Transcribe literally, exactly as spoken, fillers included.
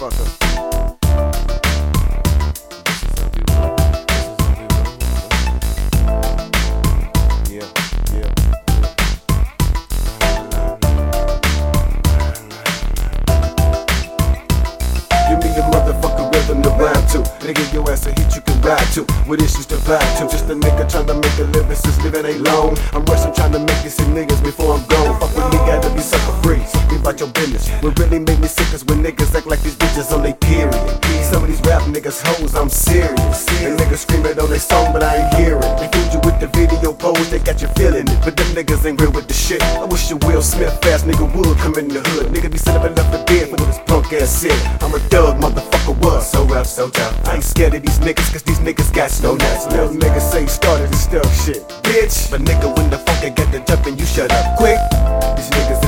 motherfucker. Yeah, yeah, yeah. Give me a motherfucking rhythm to rhyme to. Nigga, your ass a hit you can ride to. With issues to vibe to. Just a nigga trying to make a living since living ain't long. I'm rushing trying to make these niggas before I'm gone. Fuck with me, gotta be sucker free. Be about your business. What really make me sick is when niggas act like these bitches on they period. Some of these rap niggas hoes, I'm serious. And niggas screaming on their song, but I ain't hearing. They fooled you with the video pose, they got you feeling it. But them niggas ain't real with the shit. I wish you Will Smith fast nigga would come in the hood. Nigga be sitting up the bed for this punk ass shit. I'm a thug, motherfucker, was so rough, so tough. I ain't scared of these niggas, cause these niggas got no nuts. Little niggas say started the stuff shit, bitch. But nigga, when the fuck I get the jumping, you shut up quick. These niggas